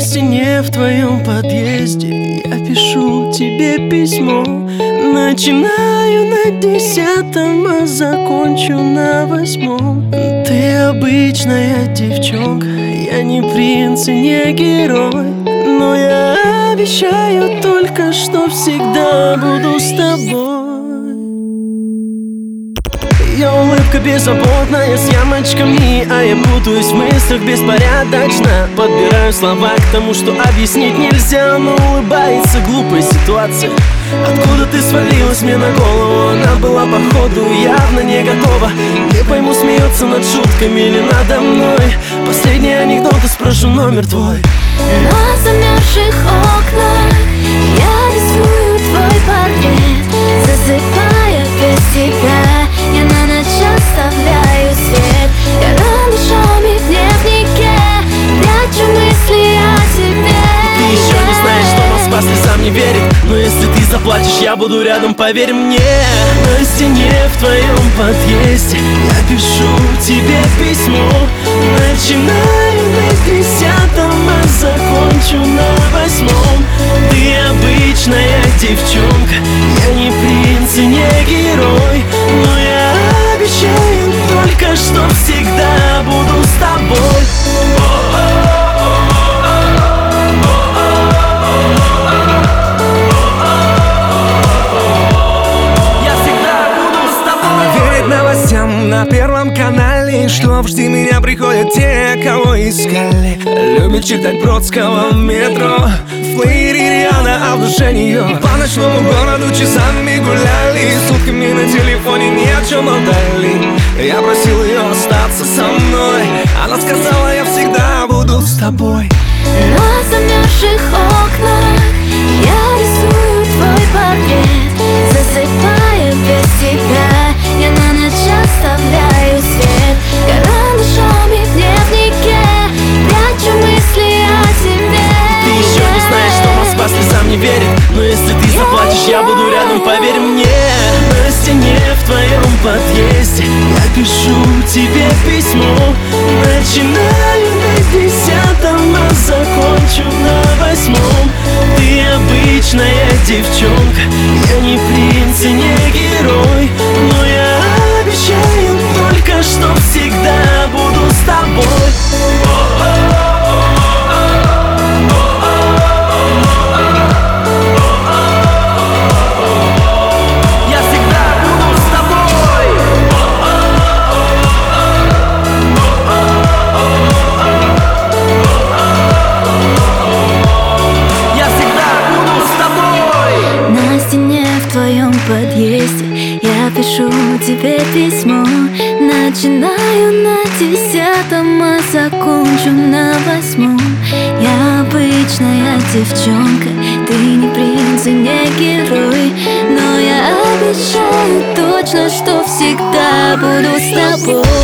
стене в твоем подъезде я пишу тебе письмо. Начинаю на 10-м, а закончу на 8-м. Ты обычная девчонка, я не принц и не герой, но я обещаю только, что всегда буду с тобой. Ее улыбка беззаботная, с ямочками, а я путаюсь в мыслях беспорядочно. Подбираю слова к тому, что объяснить нельзя, но улыбается глупая ситуация. Откуда ты свалилась мне на голову? Она была походу явно не готова. Не пойму, смеется над шутками или надо мной. Последний анекдот, и спрошу номер твой. На замерзших окнах я рисую твой портрет, засыпая без тебя. Я на ночь оставляю свет. Я раньшами в дневнике прячу мысли о тебе. Ты еще не знаешь, что Москва слезам не верит, но если ты заплачешь, я буду рядом, поверь мне. На стене в твоем подъезде я пишу тебе письмо. Начинаю на 10-м, а закончу на 8-м. Ты обычная девчонка, я не принц и не герой, но я обещаю только, что всегда буду с тобой. На Первом канале, что в «Жди меня» приходят те, кого искали. Любит читать Бродского в метро, в плеере Риана, а в душе нее. По ночному городу часами гуляли, сутками на телефоне ни о чем болтали. Я просил ее остаться со мной, она сказала, я всегда буду с тобой. На замерзших окнах я рисую твой портрет, засыпая без тебя. Я на ночь оставляю свет. Карандашами в дневнике прячу мысли о тебе. Ты еще не знаешь, что Москва слезам не верит, но если ты заплачешь, я буду рядом, поверь мне. На стене в твоем подъезде я пишу тебе письмо. Начинаю на 10-м, а закончу на 8-м. Ты обычная девчонка, я не принц и не герой, но я обещаю только, что всегда буду с тобой. Я всегда буду с тобой. Я всегда буду с тобой. На стене в твоем подъезде я пишу тебе письмо. Начинаю на 10-м, а закончу на 8-м. Я обычная девчонка, ты не принц и не герой, но я обещаю точно, что всегда буду с тобой.